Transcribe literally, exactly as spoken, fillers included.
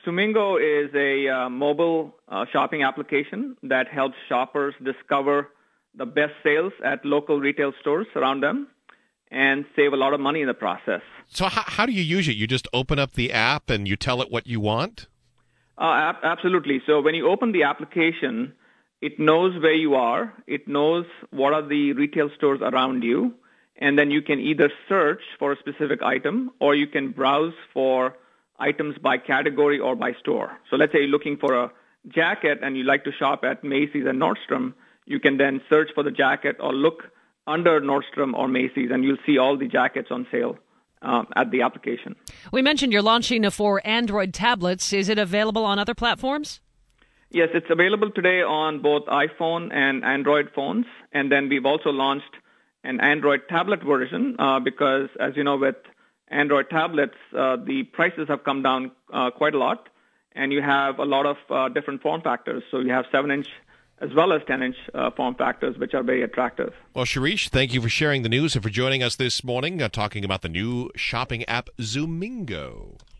Zoomingo is a uh, mobile uh, shopping application that helps shoppers discover the best sales at local retail stores around them and save a lot of money in the process. So how, how do you use it? You just open up the app and you tell it what you want? Uh, ab- absolutely. So when you open the application, it knows where you are. It knows what are the retail stores around you. And then you can either search for a specific item or you can browse for items by category or by store. So let's say you're looking for a jacket and you like to shop at Macy's and Nordstrom. You can then search for the jacket or look under Nordstrom or Macy's, and you'll see all the jackets on sale um, at the application. We mentioned you're launching for Android tablets. Is it available on other platforms? Yes, it's available today on both iPhone and Android phones. And then we've also launched an Android tablet version uh, because, as you know, with Android tablets, uh, the prices have come down uh, quite a lot, and you have a lot of uh, different form factors. So you have seven-inch as well as ten-inch uh, form factors, which are very attractive. Well, Shirish, thank you for sharing the news and for joining us this morning, uh, talking about the new shopping app Zoomingo.